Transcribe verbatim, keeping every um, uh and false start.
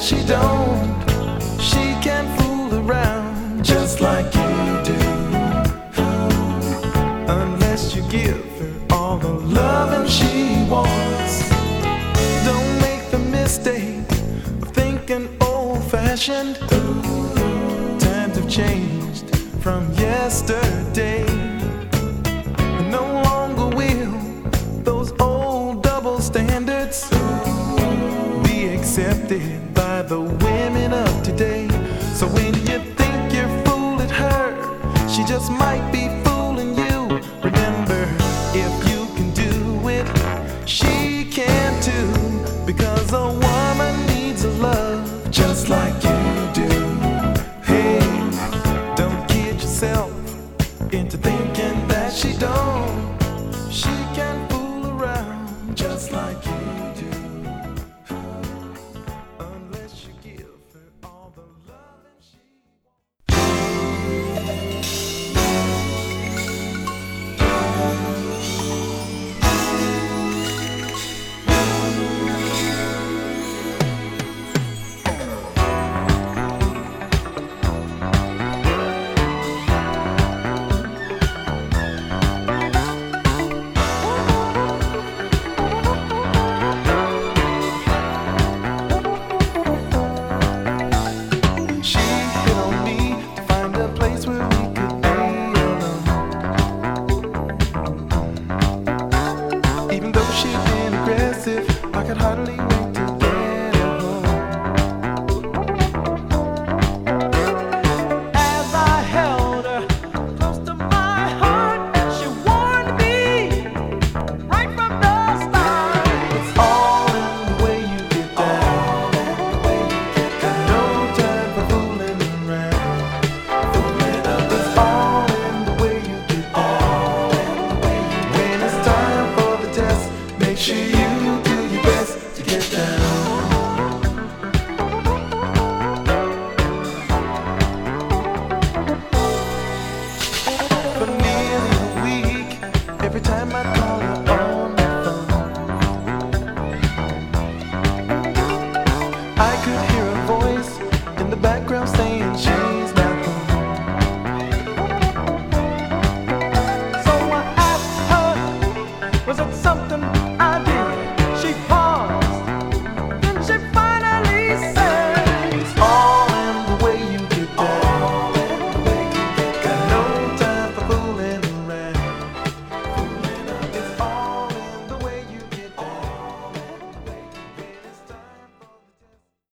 she don't. She can fool around just like you do, unless you give her all the loving she wants. Don't make the mistake of thinking old-fashioned. Times have changed from yesterday. No longer will those old double standards be accepted by the way